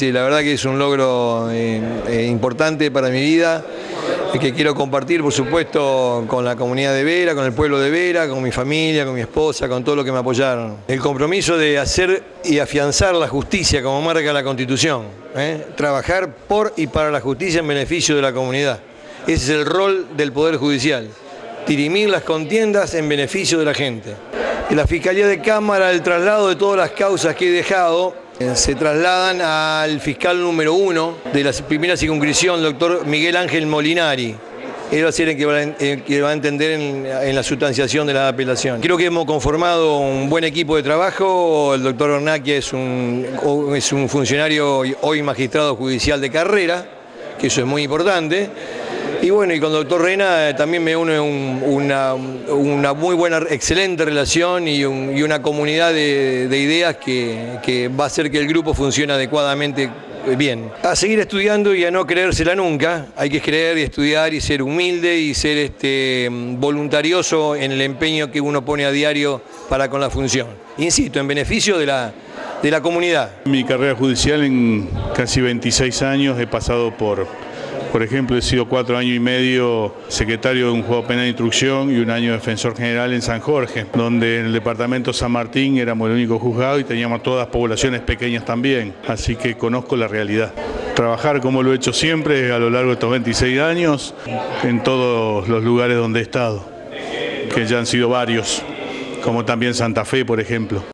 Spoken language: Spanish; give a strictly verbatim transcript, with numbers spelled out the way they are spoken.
Sí, la verdad que es un logro eh, eh, importante para mi vida, que quiero compartir, por supuesto, con la comunidad de Vera, con el pueblo de Vera, con mi familia, con mi esposa, con todo lo que me apoyaron. El compromiso de hacer y afianzar la justicia como marca la Constitución, ¿eh? Trabajar por y para la justicia en beneficio de la comunidad. Ese es el rol del Poder Judicial, dirimir las contiendas en beneficio de la gente. En la Fiscalía de Cámara, el traslado de todas las causas que he dejado, eh, se trasladan al fiscal número uno de la primera circunscripción, el doctor Miguel Ángel Molinari. Él va a ser el que va a, el que va a entender en, en la sustanciación de la apelación. Creo que hemos conformado un buen equipo de trabajo. El doctor Ornaquia es un, es un funcionario, hoy magistrado judicial de carrera, que eso es muy importante. Y bueno, y con el doctor Rena eh, también me une un, una, una muy buena, excelente relación y, un, y una comunidad de, de ideas que, que va a hacer que el grupo funcione adecuadamente bien. A seguir estudiando y a no creérsela nunca, hay que creer y estudiar y ser humilde y ser este, voluntarioso en el empeño que uno pone a diario para con la función. Insisto, en beneficio de la, de la comunidad. Mi carrera judicial en casi veintiséis años he pasado por... Por ejemplo, he sido cuatro años y medio secretario de un juzgado penal de instrucción y un año defensor general en San Jorge, donde en el departamento San Martín éramos el único juzgado y teníamos todas poblaciones pequeñas también, así que conozco la realidad. Trabajar como lo he hecho siempre a lo largo de estos veintiséis años en todos los lugares donde he estado, que ya han sido varios, como también Santa Fe, por ejemplo.